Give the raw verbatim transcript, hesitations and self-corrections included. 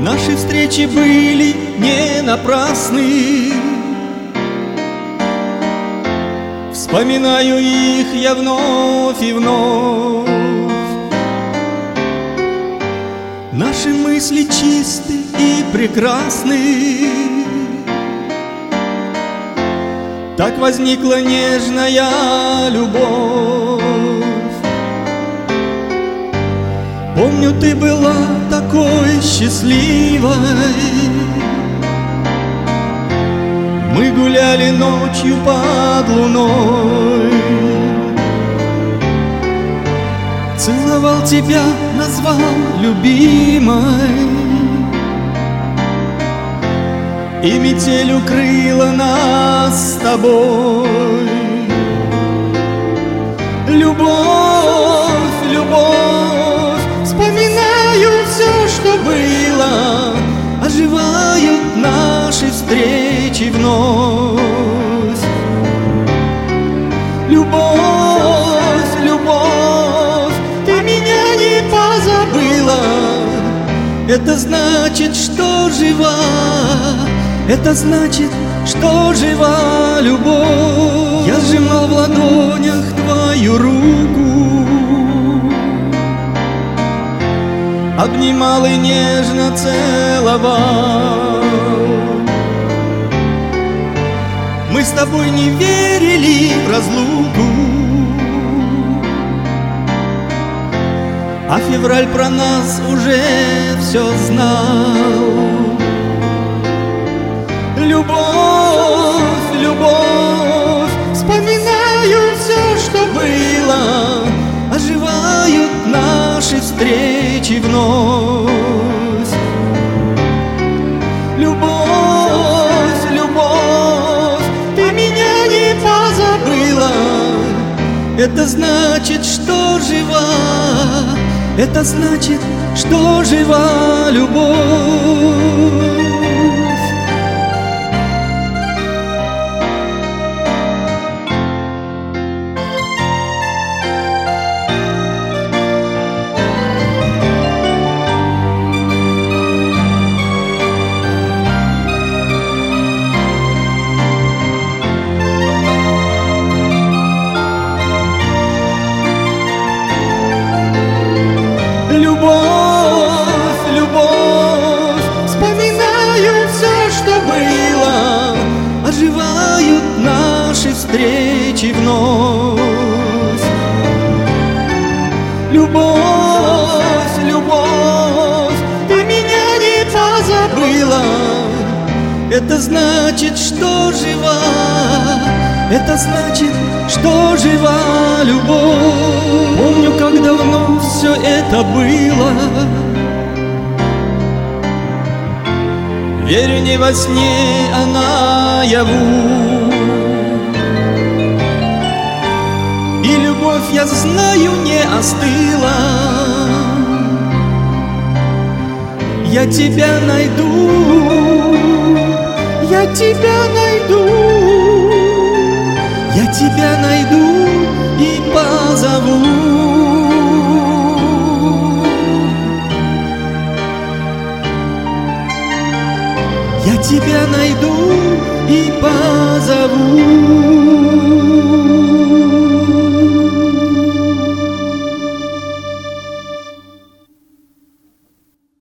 Наши встречи были не напрасны. Вспоминаю их я вновь и вновь. Наши мысли чисты и прекрасны. Так возникла нежная любовь. Помню, ты была такой счастливой. Мы гуляли ночью под луной. Целовал тебя, назвал любимой. И метель укрыла нас с тобой. Любовь, любовь, вспоминаю все, что было. Оживают наши встречи вновь. Любовь, любовь, ты меня не позабыла. Это значит, что жива. Это значит, что жива любовь. Я сжимал в ладонях твою руку, обнимал и нежно целовал. Мы с тобой не верили в разлуку, а февраль про нас уже все знал. Любовь, любовь, вспоминаю все, что было. Оживают наши встречи вновь. Любовь, любовь, ты меня не позабыла. Это значит, что жива. Это значит, что жива любовь. Любовь, любовь, вспоминаю все, что было. Оживают наши встречи вновь. Любовь, любовь, ты меня не позабыла. Это значит, что жива. Это значит, что жива любовь. Помню, как давно все это было. Верю, не во сне, а наяву. И любовь, я знаю, не остыла. Я тебя найду, я тебя найду. Я тебя найду и позову. Я тебя найду и позову.